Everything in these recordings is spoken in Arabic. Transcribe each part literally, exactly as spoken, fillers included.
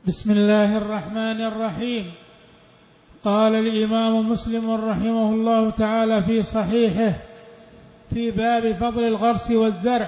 بسم الله الرحمن الرحيم. قال الإمام مسلم رحمه الله تعالى في صحيحه في باب فضل الغرس والزرع: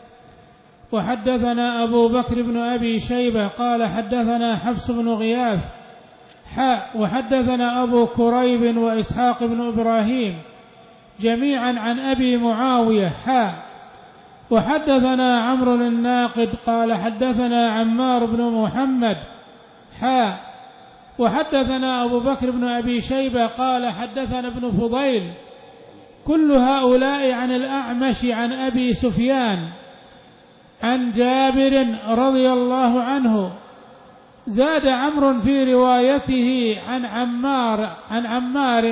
وحدثنا أبو بكر بن أبي شيبة قال حدثنا حفص بن غياث حاء وحدثنا أبو كريب وإسحاق بن إبراهيم جميعا عن أبي معاوية حاء وحدثنا عمرو الناقد قال حدثنا عمار بن محمد حاء وحدثنا أبو بكر بن أبي شيبة قال حدثنا ابن فضيل كل هؤلاء عن الأعمش عن أبي سفيان عن جابر رضي الله عنه. زاد عمرو في روايته عن عمار عن عمار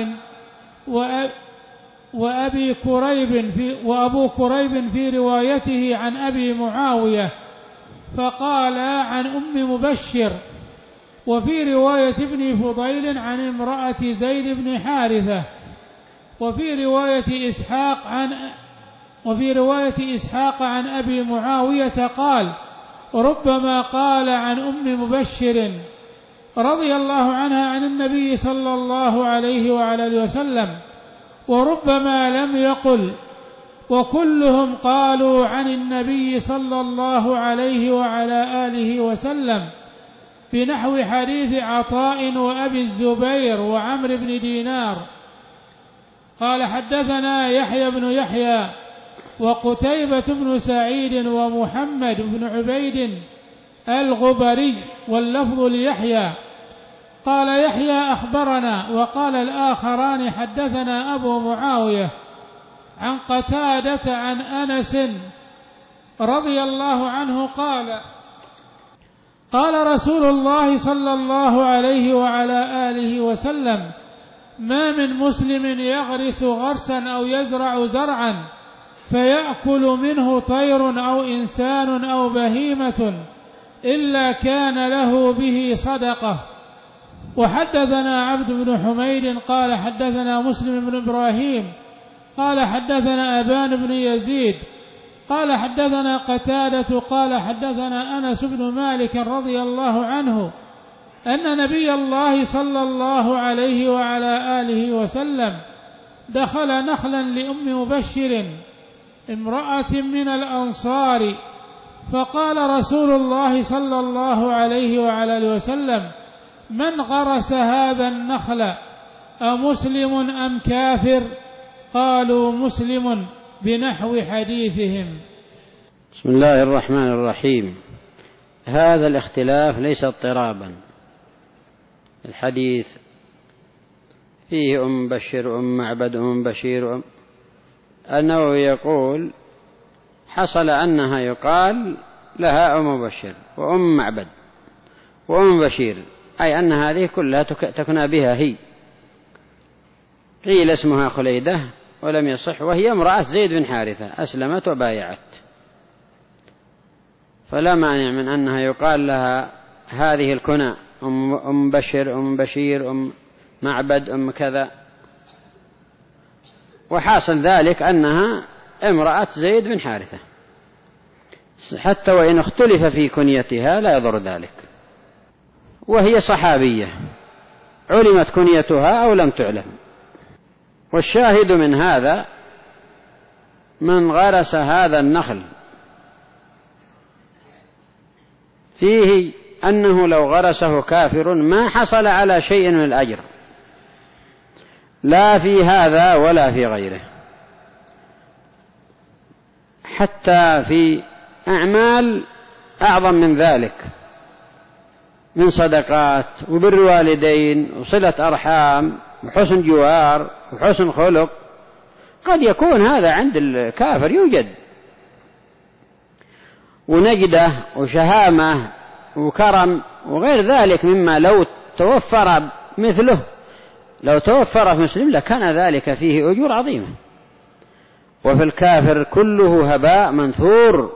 وأبي كريب في وأبو كريب في روايته عن أبي معاوية فقال عن أم مبشر، وفي رواية ابن فضيل عن امرأة زيد بن حارثة، وفي رواية إسحاق عن وفي رواية إسحاق عن أبي معاوية قال ربما قال عن أم مبشر رضي الله عنها عن النبي صلى الله عليه وعلى آله وسلم، وربما لم يقل، وكلهم قالوا عن النبي صلى الله عليه وعلى آله وسلم بنحو حديث عطاء وأبي الزبير وعمر بن دينار. قال حدثنا يحيى بن يحيى وقتيبة بن سعيد ومحمد بن عبيد الغبري واللفظ ليحيى. قال يحيى أخبرنا، وقال الآخران حدثنا أبو معاوية عن قتادة عن أنس رضي الله عنه قال قال رسول الله صلى الله عليه وعلى آله وسلم: ما من مسلم يغرس غرسا أو يزرع زرعا فيأكل منه طير أو إنسان أو بهيمة إلا كان له به صدقة. وحدثنا عبد بن حميد قال حدثنا مسلم بن إبراهيم قال حدثنا أبان بن يزيد قال حدثنا قتادة قال حدثنا أنس بن مالك رضي الله عنه أن نبي الله صلى الله عليه وعلى آله وسلم دخل نخلا لأم مبشر امرأة من الأنصار، فقال رسول الله صلى الله عليه وعلى آله وسلم: من غرس هذا النخل أمسلم أم كافر؟ قالوا: مسلم، بنحو حديثهم. بسم الله الرحمن الرحيم. هذا الاختلاف ليس اضطرابا، الحديث فيه أم بشر أم معبد أم بشير أم أنه يقول حصل أنها يقال لها أم بشر وأم معبد وأم بشير، أي أن هذه كلها تكنى بها هي. قيل اسمها خليدة ولم يصح، وهي امرأة زيد بن حارثة أسلمت وبايعت، فلا مانع من أنها يقال لها هذه الكنى أم, أم بشر أم بشير أم معبد أم كذا. وحاصل ذلك أنها امرأة زيد بن حارثة، حتى وإن اختلف في كنيتها لا يضر ذلك، وهي صحابية علمت كنيتها أو لم تعلم. والشاهد من هذا من غرس هذا النخل فيه أنه لو غرسه كافر ما حصل على شيء من الأجر، لا في هذا ولا في غيره، حتى في أعمال أعظم من ذلك من صدقات وبر والدين وصلة أرحام وحسن جوار وحسن خلق، قد يكون هذا عند الكافر يوجد، ونجدة وشهامة وكرم وغير ذلك مما لو توفر مثله لو توفر في مسلم لكان ذلك فيه أجور عظيمة. وفي الكافر كله هباء منثور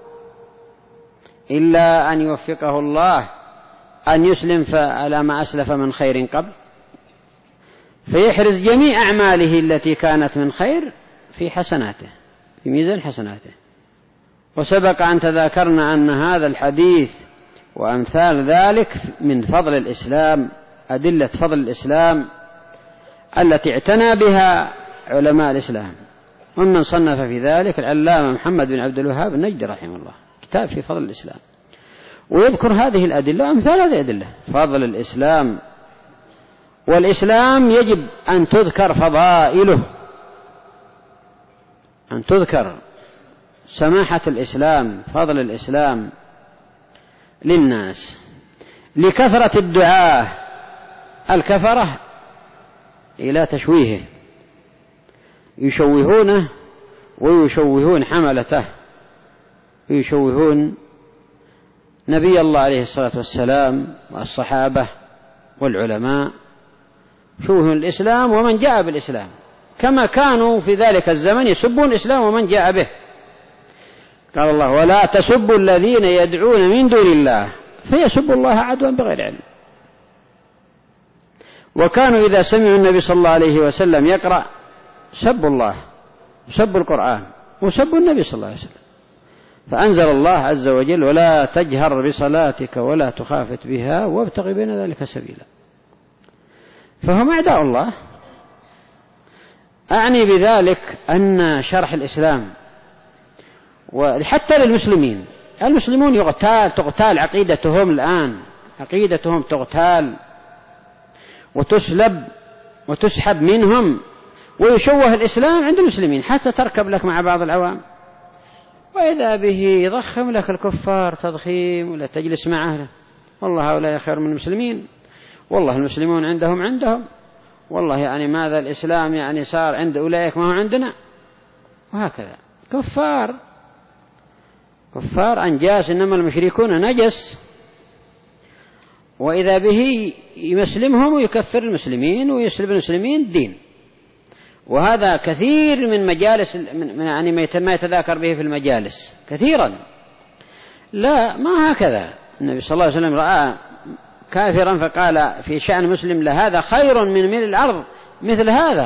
إلا أن يوفقه الله أن يسلم على ما أسلف من خير قبل، فيحرز جميع أعماله التي كانت من خير في حسناته في ميزان حسناته. وسبق أن تذاكرنا أن هذا الحديث وأمثال ذلك من فضل الإسلام، أدلة فضل الإسلام التي اعتنى بها علماء الإسلام. ومن صنف في ذلك العلامة محمد بن عبد الوهاب النجدي رحمه الله كتاب في فضل الإسلام، ويذكر هذه الأدلة أمثال هذه الأدلة فضل الإسلام. والإسلام يجب أن تذكر فضائله، أن تذكر سماحة الإسلام، فضل الإسلام للناس، لكثرة الدعاة الكفرة إلى تشويهه، يشوهونه ويشوهون حملته، ويشوهون نبي الله عليه الصلاة والسلام والصحابة والعلماء، يشوهون الإسلام ومن جاء بالإسلام، كما كانوا في ذلك الزمن يسبون الإسلام ومن جاء به. قال الله: ولا تسبوا الذين يدعون من دون الله فيسبوا الله عدوا بغير علم. وكانوا إذا سمعوا النبي صلى الله عليه وسلم يقرأ سبوا الله وسبوا القرآن وسبوا النبي صلى الله عليه وسلم، فأنزل الله عز وجل: ولا تجهر بصلاتك ولا تخافت بها وابتغ بين ذلك سبيلا. فهم أعداء الله. أعني بذلك أن شرح الإسلام وحتى للمسلمين، المسلمون يغتال تغتال عقيدتهم الآن، عقيدتهم تغتال وتسلب وتسحب منهم، ويشوه الإسلام عند المسلمين حتى تركب لك مع بعض العوام، وإذا به يضخم لك الكفار تضخيم، ولا تجلس معه والله هؤلاء خير من المسلمين، والله المسلمون عندهم عندهم، والله يعني ماذا الإسلام يعني صار عند أولئك ما هو عندنا، وهكذا. كفار كفار أنجاس، إنما المشركون نجس، وإذا به يمسلمهم ويكفر المسلمين ويسلب المسلمين الدين. وهذا كثير من مجالس من يعني ما يتذاكر به في المجالس كثيرا. لا، ما هكذا. النبي صلى الله عليه وسلم رأى كافرا فقال في شأن مسلم: لهذا خير من ملء الأرض مثل هذا.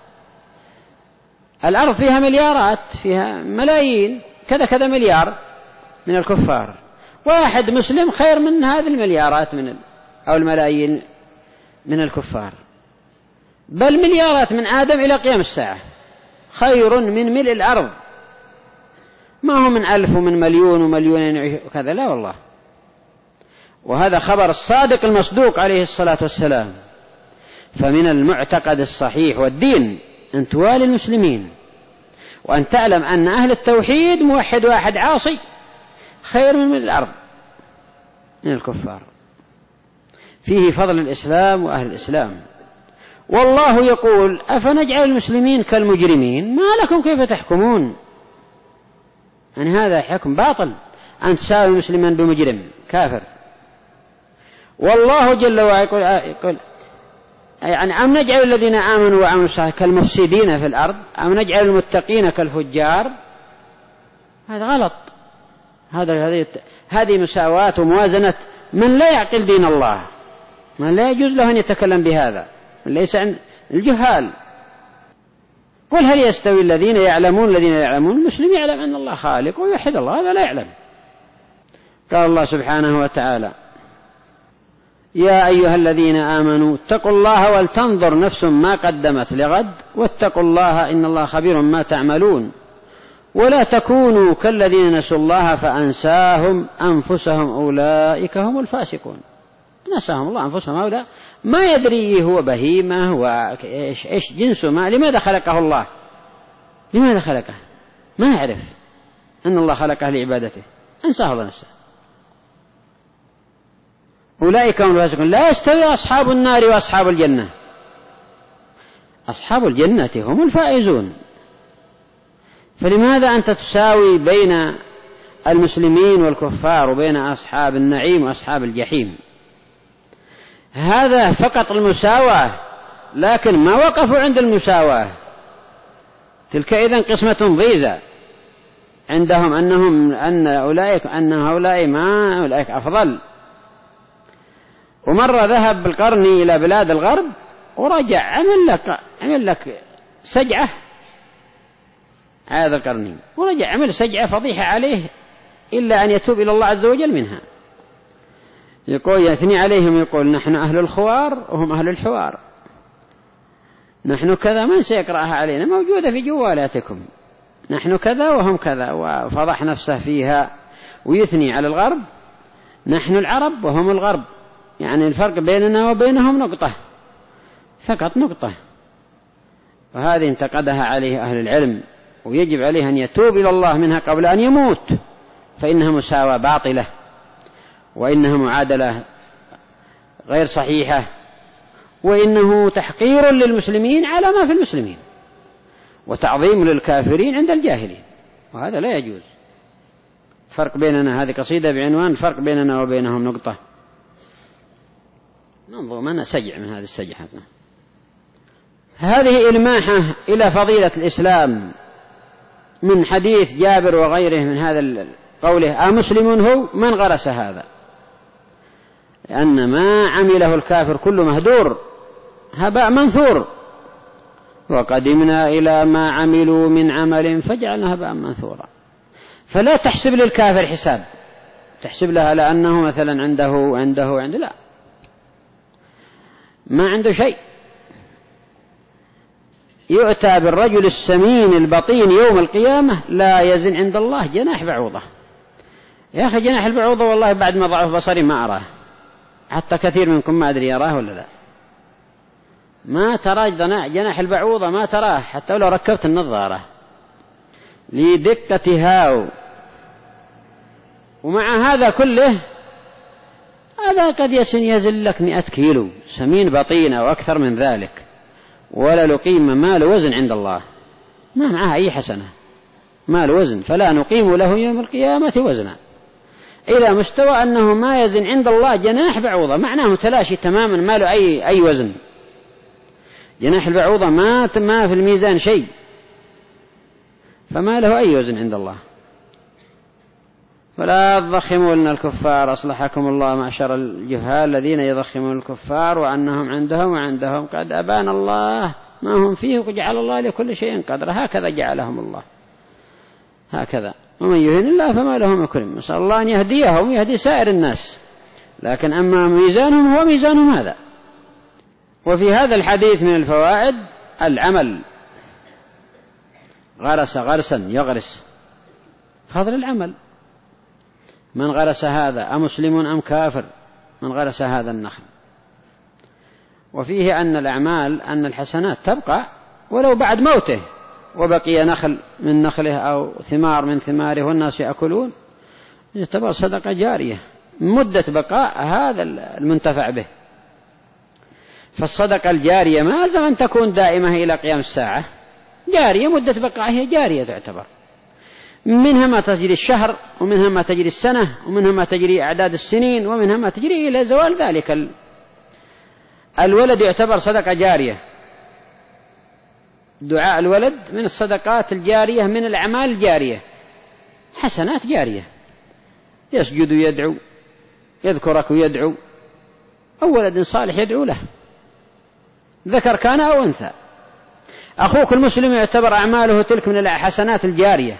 الأرض فيها مليارات، فيها ملايين، كذا كذا مليار من الكفار، واحد مسلم خير من هذه المليارات من أو الملايين من الكفار، بل مليارات من آدم إلى قيام الساعة خير من ملء الأرض. ما هو من ألف ومن مليون ومليونين وكذا، لا والله. وهذا خبر الصادق المصدوق عليه الصلاة والسلام. فمن المعتقد الصحيح والدين أن توالي المسلمين، وأن تعلم أن أهل التوحيد موحد واحد عاصي خير من ملء الأرض من الكفار. فيه فضل الإسلام وأهل الإسلام. والله يقول: أفنجعل المسلمين كالمجرمين ما لكم كيف تحكمون. يعني هذا حكم باطل، أن تساوي مسلما بمجرم كافر. والله جل وعلا يقول: يعني أم نجعل الذين آمنوا وعملوا الصالحات كالمفسدين في الأرض أم نجعل المتقين كالفجار. هذا غلط. هذا هذه هذه مساواة وموازنة من لا يعقل دين الله، من لا يجوز له أن يتكلم بهذا، من ليس عن الجهال. قل: هل يستوي الذين يعلمون الذين يعلمون؟ المسلم يعلم أن الله خالق ويوحد الله، هذا لا يعلم. قال الله سبحانه وتعالى: يا أيها الذين آمنوا اتقوا الله ولتنظر نفس ما قدمت لغد واتقوا الله إن الله خبير ما تعملون ولا تكونوا كالذين نسوا الله فأنساهم أنفسهم أولئك هم الفاسقون. نساهم الله أنفسهم، هؤلاء ما يدري هو بهيمة وإيش إيش جنسه، ما لماذا خلقه الله، لماذا خلقه، ما يعرف أن الله خلقه لعبادته، أنساه الله نفسه. أولئك هم الفاسقون. لا يستوي أصحاب النار وأصحاب الجنة. أصحاب الجنة هم الفائزون. فلماذا أنت تساوي بين المسلمين والكفار وبين أصحاب النعيم وأصحاب الجحيم؟ هذا فقط المساواة، لكن ما وقفوا عند المساواة. تلك إذن قسمة ضيزى عندهم، أنهم أن أولئك أن هؤلاء ما أولئك أفضل. ومرة ذهب بالقرني إلى بلاد الغرب ورجع عمل لك عمل لك سجعة، هذا القرني ورجع عمل سجعة فضيحة عليه إلا أن يتوب إلى الله عز وجل منها. يقول يثني عليهم يقول نحن أهل الخوار وهم أهل الحوار، نحن كذا، من سيقرأها علينا؟ موجودة في جوالاتكم، نحن كذا وهم كذا، وفضح نفسه فيها. ويثني على الغرب، نحن العرب وهم الغرب، يعني الفرق بيننا وبينهم نقطة فقط، نقطة. وهذه انتقدها عليه أهل العلم، ويجب عليه أن يتوب إلى الله منها قبل أن يموت، فإنها مساواة باطلة، وإنها معادلة غير صحيحة، وإنه تحقير للمسلمين على ما في المسلمين، وتعظيم للكافرين عند الجاهلين، وهذا لا يجوز. فرق بيننا، هذه قصيدة بعنوان فرق بيننا وبينهم نقطة. ننظر من سجع من هذه السجحة. هذه إلماحة إلى فضيلة الإسلام من حديث جابر وغيره من هذا قوله أمسلم هو من غرس هذا، لأن ما عمله الكافر كل مهدور هباء منثور، وقدمنا إلى ما عملوا من عمل فجعلنا هباء منثورا. فلا تحسب للكافر حساب، تحسب لها لأنه مثلا عنده عنده عنده لا، ما عنده شيء. يؤتى بالرجل السمين البطين يوم القيامة لا يزن عند الله جناح بعوضة. يا أخي جناح البعوضة والله بعد ما ضعف بصري ما أراه، حتى كثير منكم ما أدري يراه ولا لا. ما ترى جناح البعوضة، ما تراه حتى لو ركبت النظارة لدقتها. ومع هذا كله هذا قد يزن لك مئة كيلو سمين بطين أو أكثر من ذلك، ولا لقيم مال وزن عند الله، ما معها أي حسنة مال وزن، فلا نقيم له يوم القيامة وزنا، إلى مستوى أنه ما يزن عند الله جناح بعوضة، معناه تلاشي تماما، ما له أي, أي وزن. جناح البعوضة ما ما في الميزان شيء، فما له أي وزن عند الله. فلا تضخموا لنا الكفار أصلحكم الله معشر الجهال الذين يضخمون الكفار وأنهم عندهم وعندهم، قد أبان الله ما هم فيه، وجعل الله لكل شيء قدر، هكذا جعلهم الله هكذا. ومن يهن الله فما له مكرم، نسأل الله أن يهديهم ويهدي سائر الناس، لكن أما ميزانهم هو ميزانهم هذا. وفي هذا الحديث من الفوائد العمل، غرس غرسا يغرس، فضل العمل. من غرس هذا أمسلم أم كافر؟ من غرس هذا النخل. وفيه أن الأعمال أن الحسنات تبقى ولو بعد موته، وبقي نخل من نخله أو ثمار من ثماره والناس يأكلون، يعتبر صدقة جارية مدة بقاء هذا المنتفع به. فالصدقة الجارية ما لازم أن تكون دائمة إلى قيام الساعة، جارية مدة بقائها جارية تعتبر، منها ما تجري الشهر، ومنها ما تجري السنة، ومنها ما تجري أعداد السنين، ومنها ما تجري إلى زوال ذلك. الولد يعتبر صدقة جارية، دعاء الولد من الصدقات الجارية، من الأعمال الجارية، حسنات جارية، يسجد ويدعو، يذكرك ويدعو، أو ولد صالح يدعو له، ذكر كان أو أنثى. أخوك المسلم يعتبر أعماله تلك من الحسنات الجارية،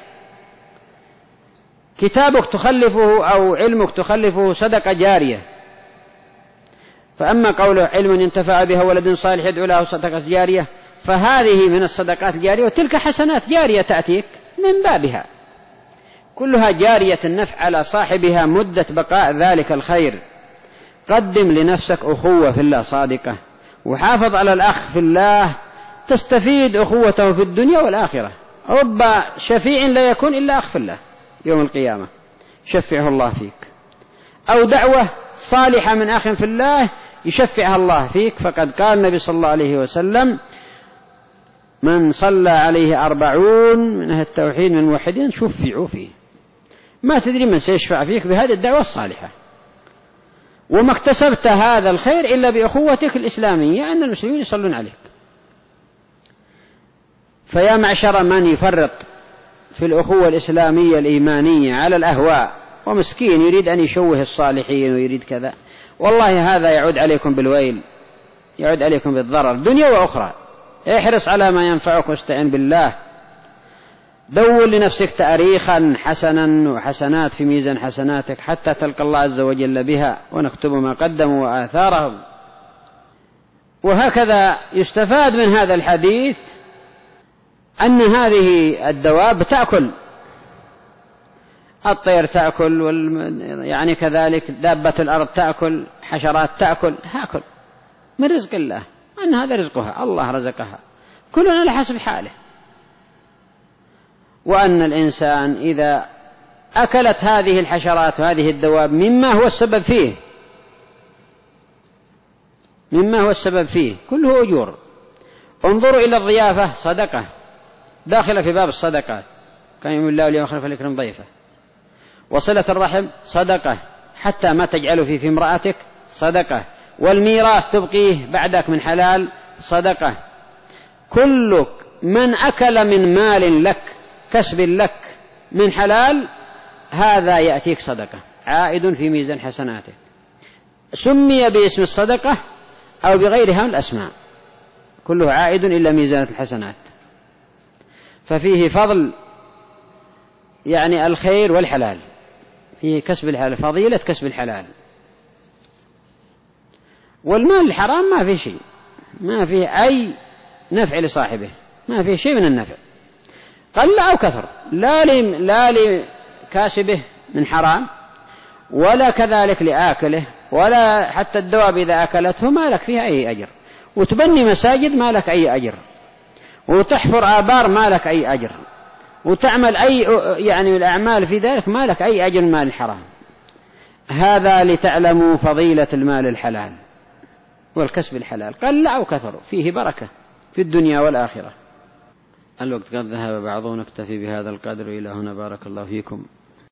كتابك تخلفه أو علمك تخلفه صدقة جارية. فأما قوله علم ينتفع بها ولد صالح يدعو له صدقة جارية، فهذه من الصدقات الجارية، وتلك حسنات جارية تأتيك من بابها، كلها جارية النفع على صاحبها مدة بقاء ذلك الخير. قدم لنفسك أخوة في الله صادقة، وحافظ على الأخ في الله، تستفيد أخوته في الدنيا والآخرة. رب شفيع لا يكون إلا أخ في الله يوم القيامة يشفعه الله فيك، أو دعوة صالحة من أخ في الله يشفعها الله فيك. فقد قال النبي صلى الله عليه وسلم من صلى عليه أربعون من أهل التوحيد من الموحدين شفعوا فيه. ما تدري من سيشفع فيك بهذه الدعوة الصالحة، وما اكتسبت هذا الخير إلا بأخوتك الإسلامية، أن المسلمين يصلون عليك. فيا معشر من يفرط في الأخوة الإسلامية الإيمانية على الأهواء، ومسكين يريد أن يشوه الصالحين ويريد كذا، والله هذا يعود عليكم بالويل، يعود عليكم بالضرر دنيا وأخرى. احرص على ما ينفعك واستعن بالله. دور لنفسك تاريخا حسنا وحسنات في ميزان حسناتك حتى تلقى الله عز وجل بها، ونكتب ما قدموا وآثارهم. وهكذا يستفاد من هذا الحديث أن هذه الدواب تأكل، الطير تأكل وال... يعني كذلك دابة الأرض تأكل، حشرات تأكل، هاكل من رزق الله، أن هذا رزقها، الله رزقها، كلنا على حسب حاله. وأن الإنسان إذا أكلت هذه الحشرات وهذه الدواب مما هو السبب فيه مما هو السبب فيه كله أجور. انظروا إلى الضيافة، صدقة داخلة في باب الصدقات، كان يقول الله اليوم خلف الإكرام ضيفة. وصلة الرحم صدقة، حتى ما تجعل في في امرأتك صدقة. والميراث تبقيه بعدك من حلال صدقة. كل من أكل من مال لك كسب لك من حلال هذا يأتيك صدقة، عائد في ميزان حسناتك، سمي باسم الصدقة أو بغيرها من الأسماء، كله عائد إلى ميزان الحسنات. ففيه فضل يعني الخير والحلال، فيه كسب الحلال، فضيلة كسب الحلال. والمال الحرام ما فيه شيء، ما فيه أي نفع لصاحبه، ما فيه شيء من النفع قل أو كثر، لا لا لكاسبه من حرام ولا كذلك لآكله، ولا حتى الدواب إذا أكلته ما لك فيها أي أجر. وتبني مساجد ما لك أي أجر، وتحفر آبار ما لك أي أجر، وتعمل أي يعني الأعمال في ذلك ما لك أي أجر مال الحرام. هذا لتعلموا فضيلة المال الحلال والكسب الحلال قل أو كثر، فيه بركة في الدنيا والآخرة. الوقت قد ذهب بعضه، نكتفي بهذا القدر. إلى هنا، بارك الله فيكم.